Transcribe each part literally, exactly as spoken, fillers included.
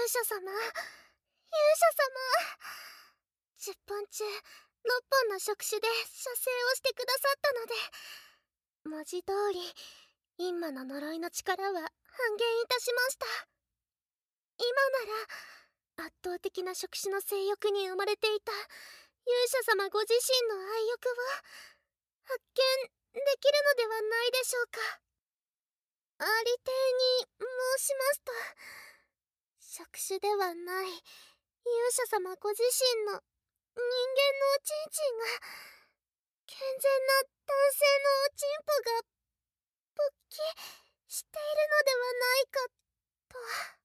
者様、勇者様。じゅっぽん中ろっぽんの触手で射精をしてくださったので、文字通り陰魔の呪いの力は半減いたしました。今なら圧倒的な触手の性欲に生まれていた勇者様ご自身の愛欲を発見できるのではないでしょうか。ありていに申しますと、触手ではない勇者様ご自身の人間のおちんちんが健全な男性のおちんぽが勃起しているのではないかと。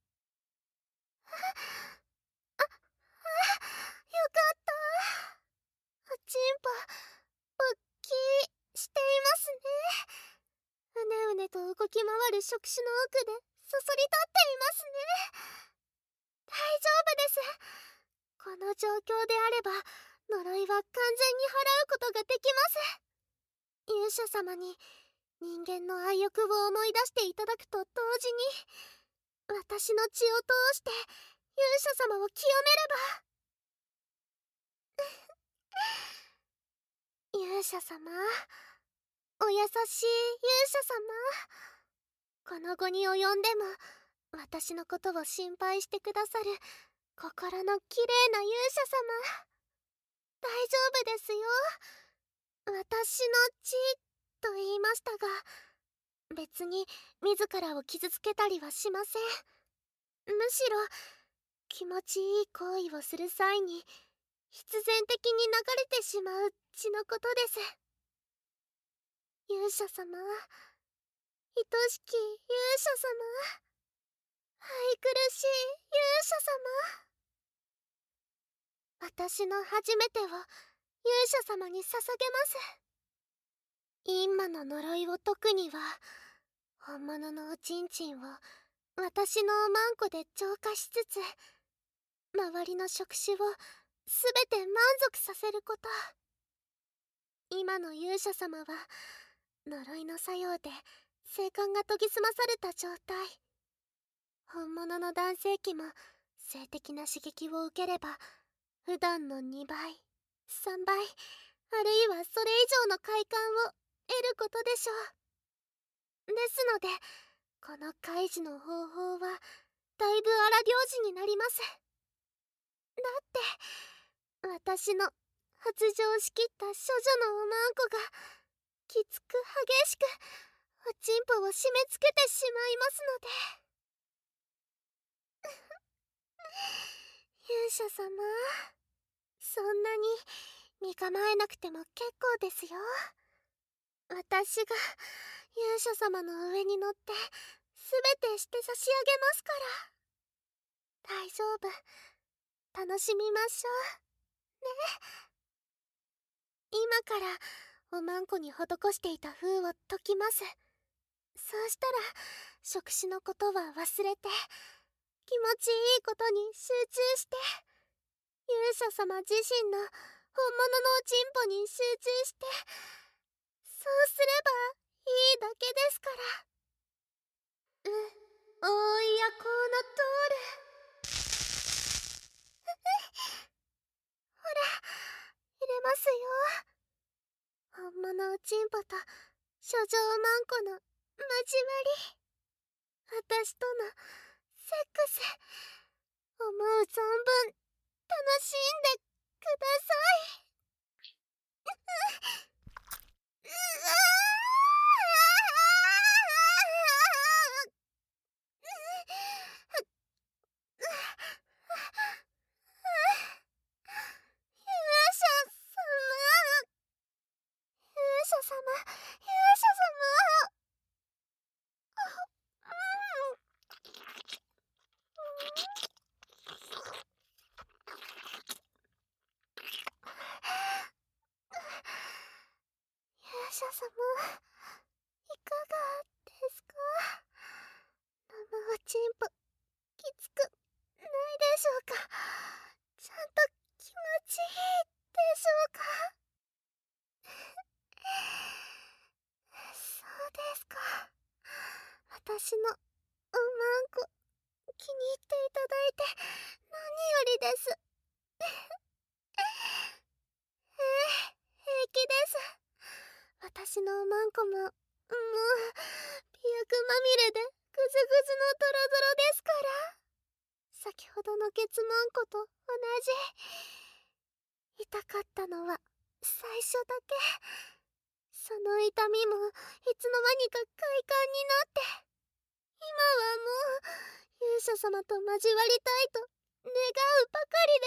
あ、あ、よかった。おちんぽ勃起していますね。うねうねと動き回る触手の奥でそそり立っていますね。大丈夫です。この状況であれば呪いは完全に払うことができます。勇者様に人間の愛欲を思い出していただくと同時に、私の血を通して勇者様を清めれば。勇者様、お優しい勇者様、この後に及んでも私のことを心配してくださる心のきれいな勇者様、大丈夫ですよ。私の血と言いましたが、別に自らを傷つけたりはしません。むしろ気持ちいい行為をする際に必然的に流れてしまう血のことです。勇者様、愛しき勇者様、愛くるしい勇者様、私の初めてを勇者様に捧げます。陰魔の呪いを解くには、本物のおちんちんを私のおまんこで浄化しつつ、周りの触手をすべて満足させること。今の勇者様は呪いの作用で性感が研ぎ澄まされた状態。本物の男性器も性的な刺激を受ければ普段のにばい、さんばい、あるいはそれ以上の快感を得ることでしょう。ですのでこの開示の方法はだいぶ荒療治になります。だって私の発情しきった処女のおまんこがきつく激しくおちんぽを締め付けてしまいますので。勇者様、そんなに身構えなくても結構ですよ。私が勇者様の上に乗ってすべてして差し上げますから。大丈夫、楽しみましょうね。今からおまんこに施していた封を解きます。そうしたら触手のことは忘れて気持ちいいことに集中して、勇者様自身の本物のおちんぽに集中して、そうすればいいだけですから。う、おいやこうの通る。ほら、入れますよ。本物おちんぽと処女おまんこの交わり。私とのセックス、思う存分楽しんでください。う、う、あ勇者様、勇者様、勇者様。勇者様、いかがですか？生おちんぽきつくないでしょうか？ちゃんと気持ちいいでしょうか？そうですか。私のおまんこ気に入っていただいて何よりです。ええ、平気です。私のおまんこも、もう、美薬まみれでぐずぐずのドロドロですから。先ほどのケツまんこと同じ。痛かったのは最初だけ。その痛みもいつの間にか快感になって、今はもう勇者様と交わりたいと願うばかりです。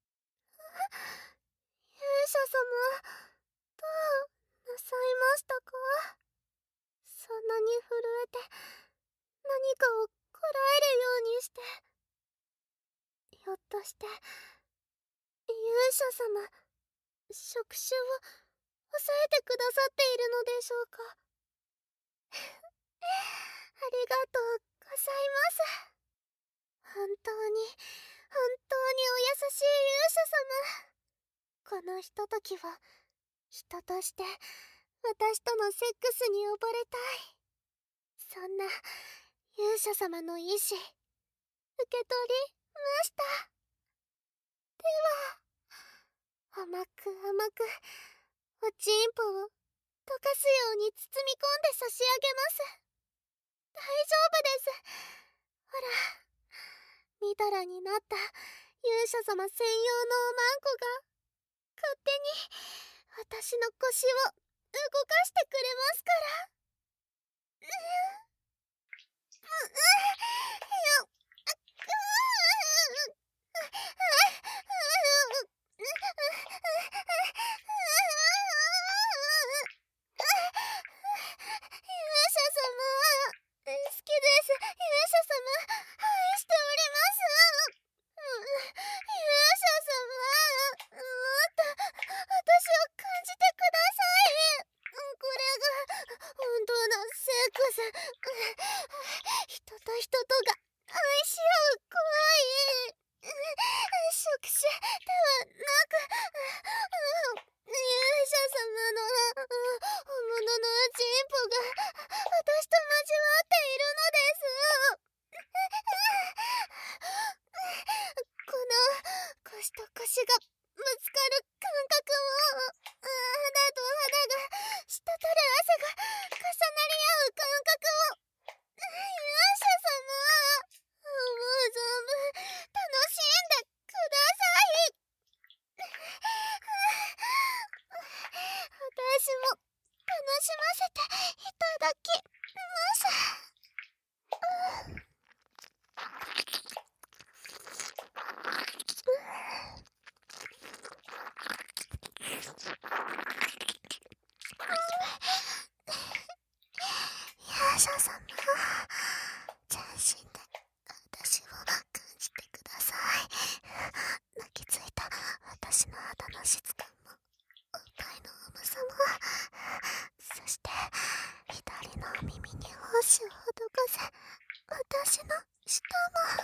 勇者様、どうなさいましたか？そんなに震えて何かをこらえるようにして。ひょっとして勇者様、触手を抑えてくださっているのでしょうか？ありがとうございます。本当に本当にお優しい勇者様。このひとときは人として私とのセックスに溺れたい、そんな勇者様の意志受け取りました。では甘く甘くおちんぽを溶かすように包み込んで差し上げます。大丈夫です。ほら、みだらになった勇者様専用のおまんこが勝手に私の腰を動かしてくれますから。ううううう勇者様、好きです。勇者様、愛しております。勇者様、もっと私を感じてください。これが本当のセックス。人と人とが愛し合う怖い触手ではなく、勇者様の本物のチンポが私と交わっているのです。この腰と腰がぶつかる感覚を、肌と肌が滴る汗が重なり合う感覚を、勇者様、思う存分楽しんでください。私も楽しませていただきます。勇者様、全身で私を感じてください。泣きついた私の肌の質感も、おっぱいの重さも、そして左の耳に胞子を施せ、私の舌も。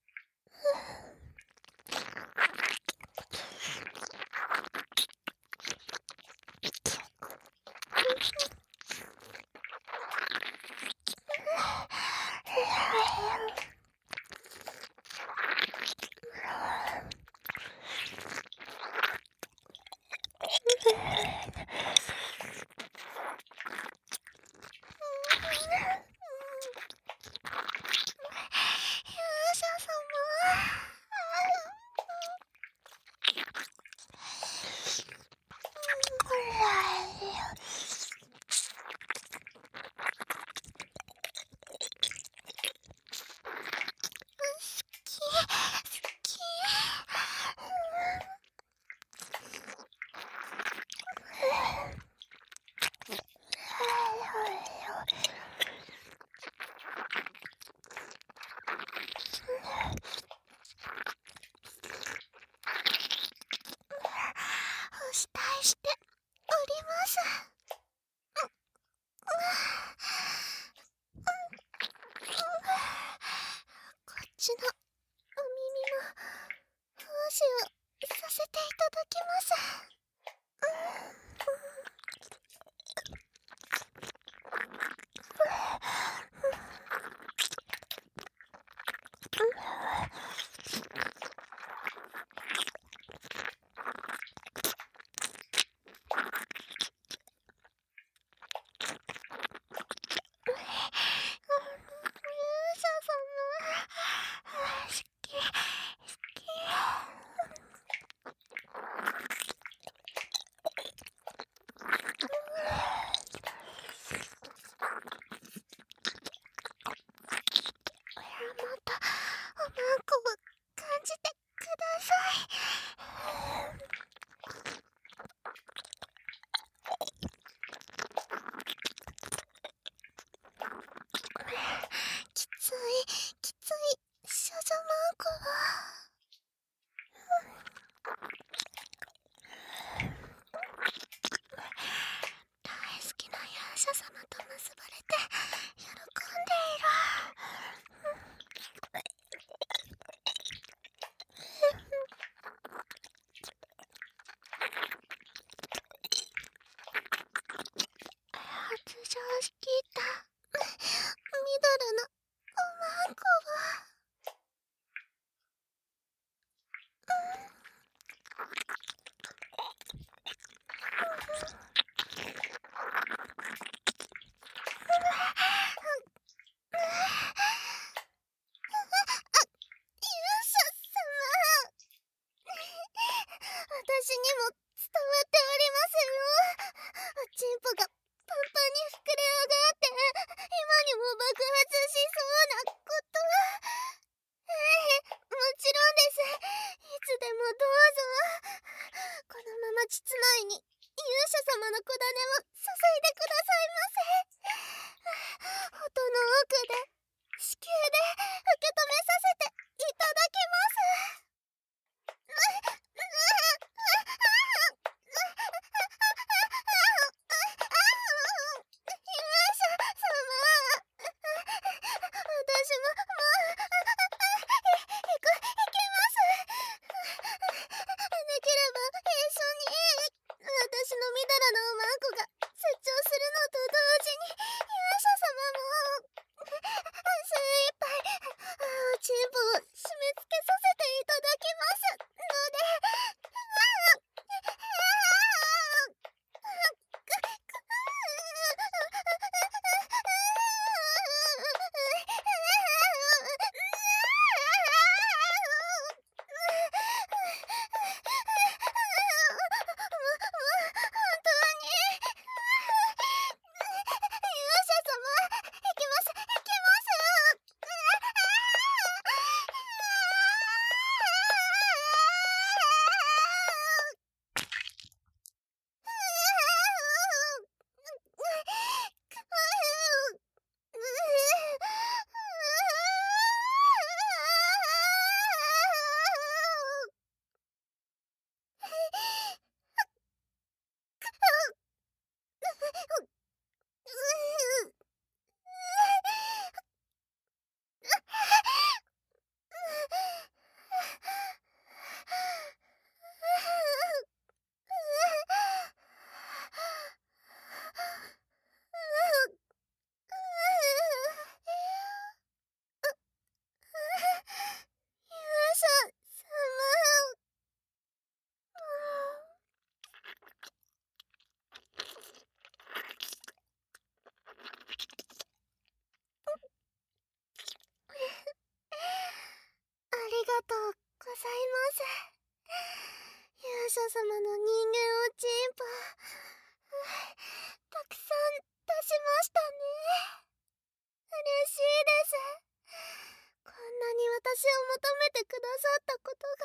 期待しております。こっちのお耳も胞子をさせていただきます。 受け止めさせていただきます。私のみだらなおまんこが成長するのと同時に勇者様も精一杯おちんぽを締め付けさせていただきますので、ありがとうございます。勇者様の人間おちんぽ、たくさん出しましたね。嬉しいです。こんなに私を求めてくださったことが、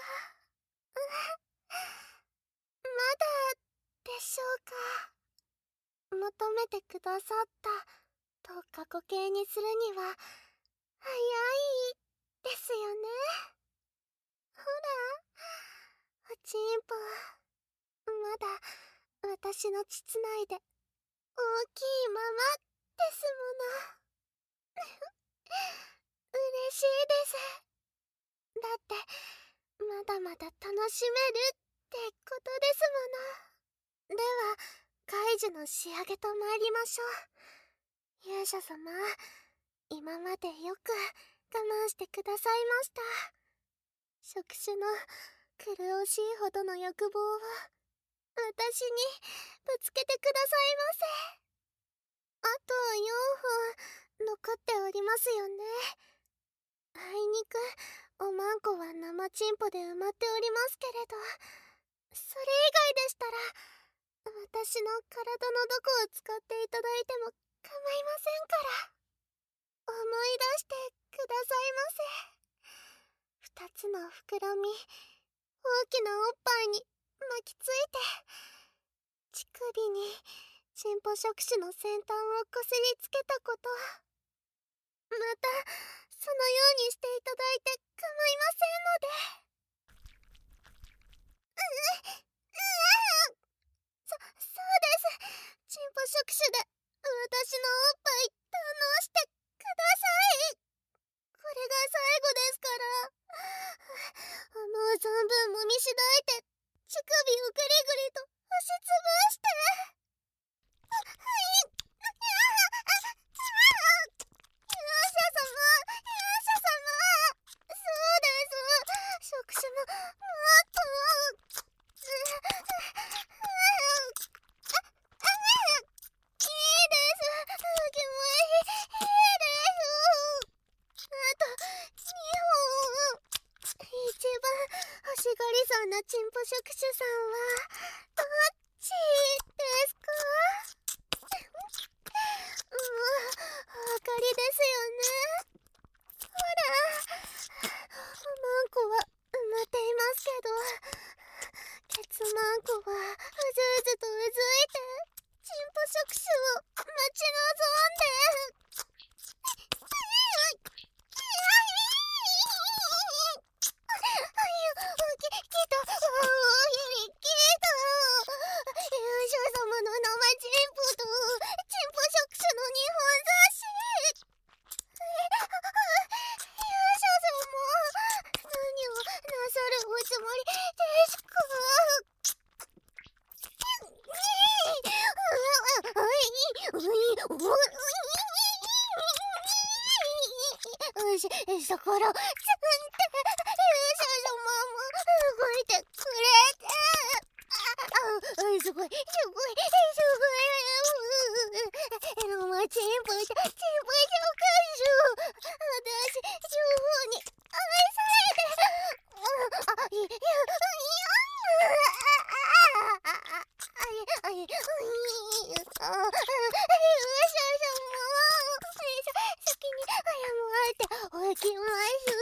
まだでしょうか。求めてくださったと過去形にするには早いですよね。ほら、おちんぽ、まだ私の膣内で大きいままですもの。嬉しいです。だってまだまだ楽しめるってことですもの。では解除の仕上げと参りましょう。勇者様、今までよく我慢してくださいました。触手の苦しいほどの欲望を私にぶつけてくださいませ。あとよんほん残っておりますよね。あいにくおまんこは生チンポで埋まっておりますけれど、それ以外でしたら私の体のどこを使っていただいても構いませんから、思い出してくださいませ。二つの膨らみ、大きなおっぱいに巻きついて、乳首にチンポ触手の先端をこすりつけたこと、またそのようにしていただいて構いませんので。うううそ、そうです。チンポ触手で私のおっぱい堪能してください。これが最後ですから。思う存分もみしだいて乳首をグリグリと押しつぶして。はい。勇者様、勇者様、そうです。触手ももっと。いいです。気持ちいいです。あとにほん。一番欲しがりそうなチンポ触手さんはどっちですか？もうお分かりですよね。ほら、おまんこは埋まっていますけど、ケツまんこはうずうずとうずいてチンポ触手を待ち望んで。 し、そころ、つんって、勇者様も動いてくれて。あ、すごい、すごい、すごい。もう、チンポちゃん、チンポちゃんかしゅ。私、情報に愛されて。あ、い、いや、いや、あ、い、い、あ、勇者様。先に謝っておきます。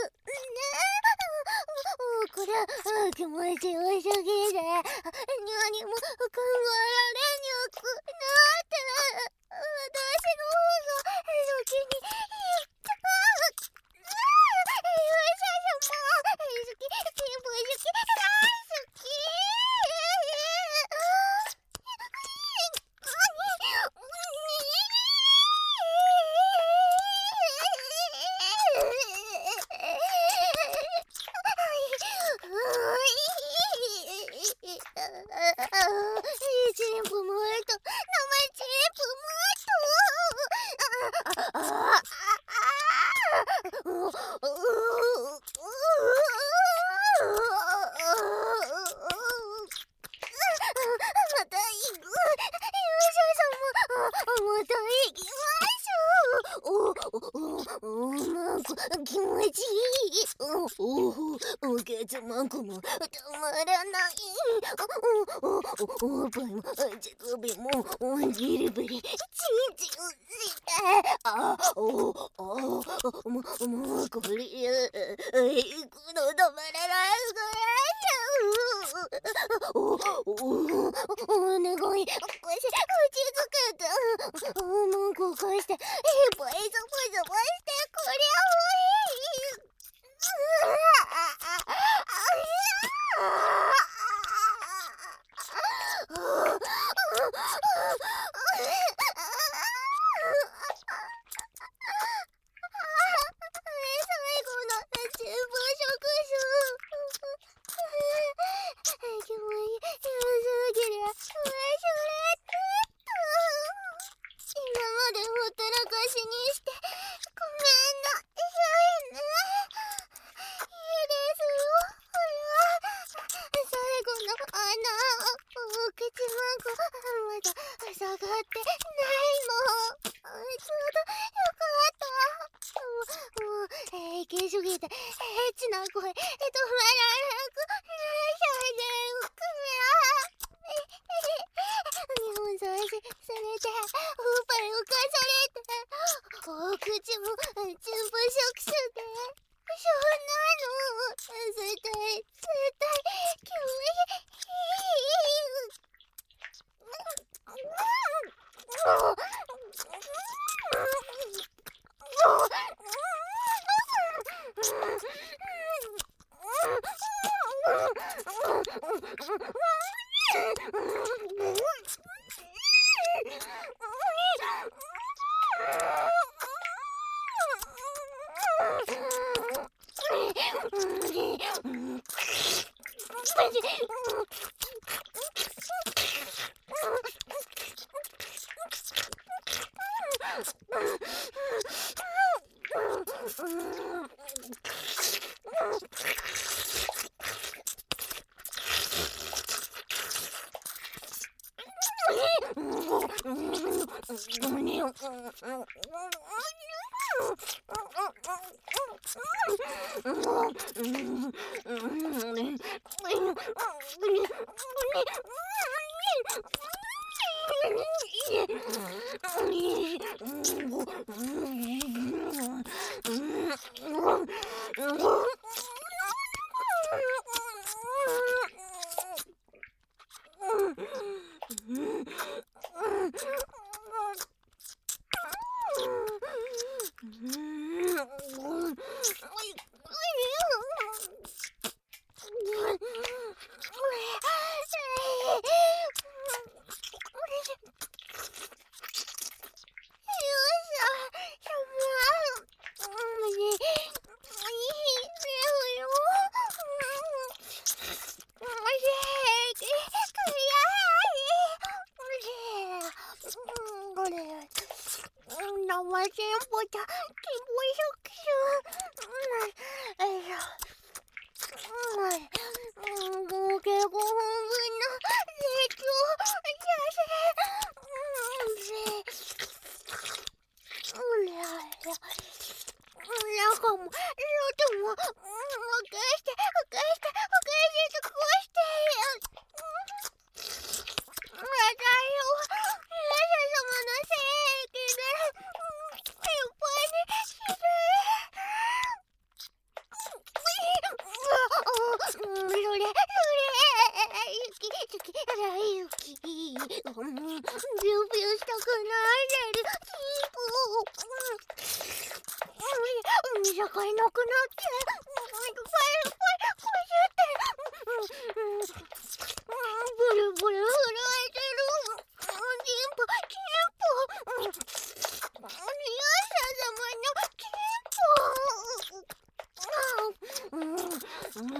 ね。これ、気持ちよすぎて、何も考えられにくなって、私の方が先に言った。勇者様、好き、全部好き、大好き。チンプもっと、生チンプもっと。ああ、また行く。勇者様、また行きましょう。お、お、マンコ、気持ちいい。お、お、ケツマンコもたまらない。お、お、お、おっぱいも乳首もギリブリチンチンしてあ、お、お、も、もうこれ行くの止まらないからお、お、お願いこし落ち着けてもうこうしていっぱいザブザブしてくれほい。下がってないの。ちょうどよかった。もう平気すぎてエッチな声止まらなくなっちゃうから日本雑誌されておっぱいをかされてお口も全部触手でそんなの絶対絶対気持ちいい。生チンポちゃん、気持ちよくしゅ。 もう、起こして、起こして、起こして、起こしてよ。またよ、勇者様のせいで、いっぱいにひどい。それ、それ、雪、雪、雪、ビュービューしたくないでる、キープ。見境なくなって、いっぱいいっぱい、こうやって、ブルブル震えてる。キンポ、キンポ。勇者様のキンポ。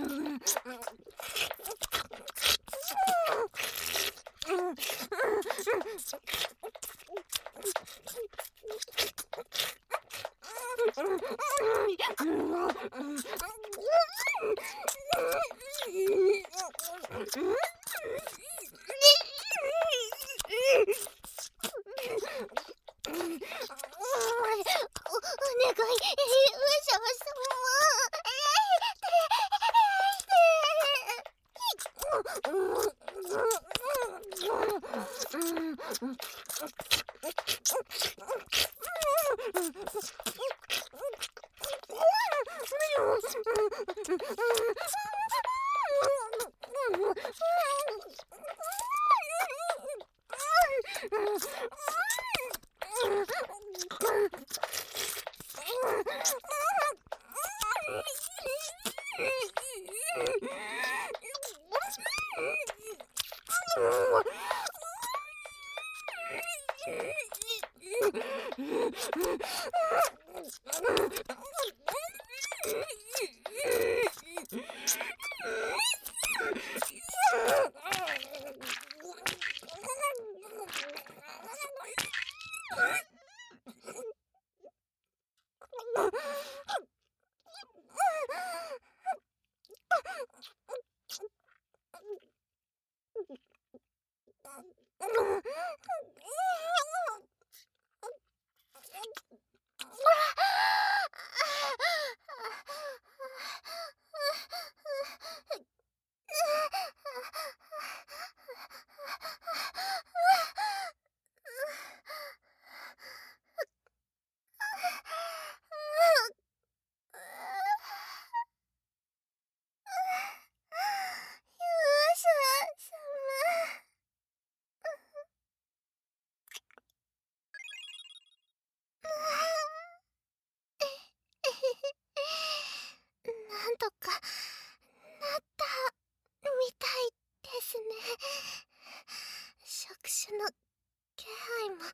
なんとかなったみたいですね。触手の気配もなくな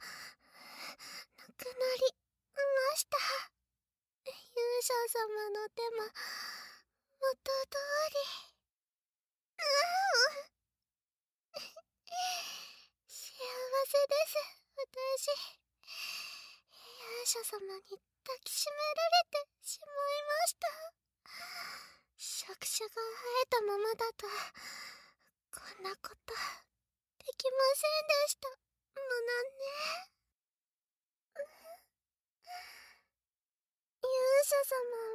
りました。勇者様の手も元通り。幸せです、私。勇者様に抱きしめられてしまいました。触手が生えたままだとこんなことできませんでしたものね。勇者様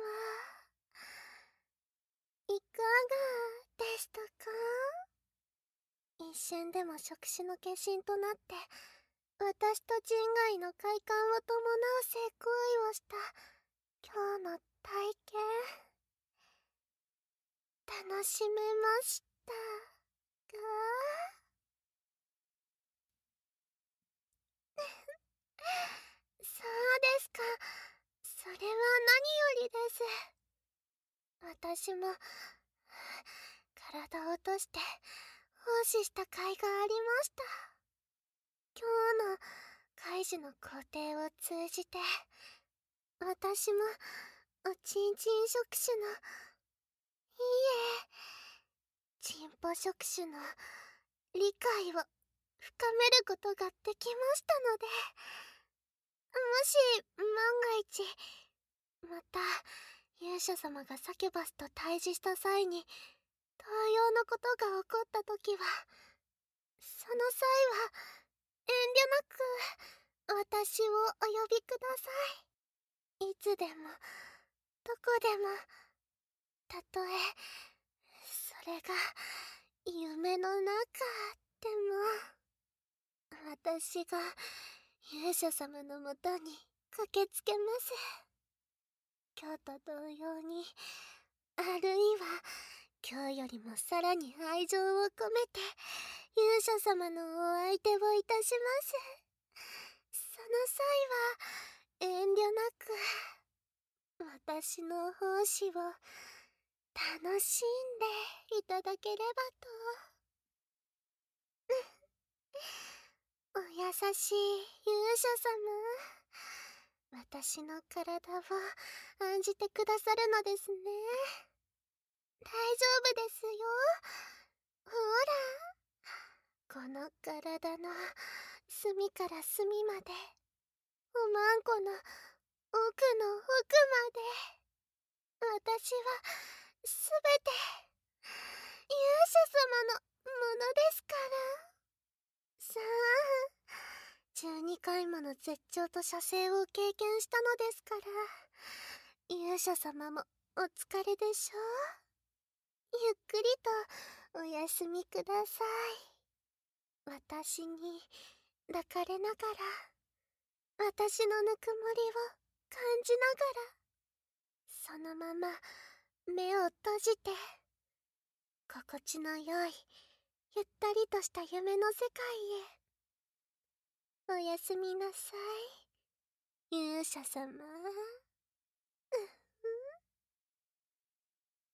はいかがでしたか？一瞬でも触手の化身となって私と人外の快感を伴う性行為をした今日の体験、楽しめましたか？そうですか。それは何よりです。私も体を落として奉仕した甲斐がありました。今日のカイジの工程を通じて私もおちんちん触手の、いいえチンポ触手の理解を深めることができましたので、もし万が一また勇者様がサキュバスと対峙した際に同様のことが起こったときは、その際は遠慮なく私をお呼びください。いつでもどこでもたとえそれが夢の中でも、私が勇者様のもとに駆けつけます。今日と同様に、あるいは今日よりもさらに愛情を込めて勇者様のお相手をいたします。その際は遠慮なく私の奉仕を楽しんでいただければと。お優しい勇者様、私の体を案じてくださるのですね。大丈夫ですよ。ほら、この体の隅から隅まで、おまんこの奥の奥まで、私はすべて勇者様のものですから。さあ、じゅうにかいもの絶頂と射精を経験したのですから、勇者様もお疲れでしょう。ゆっくりとお休みください。私に抱かれながら、私のぬくもりを感じながら、そのまま目を閉じて、心地の良いゆったりとした夢の世界へおやすみなさい、勇者様。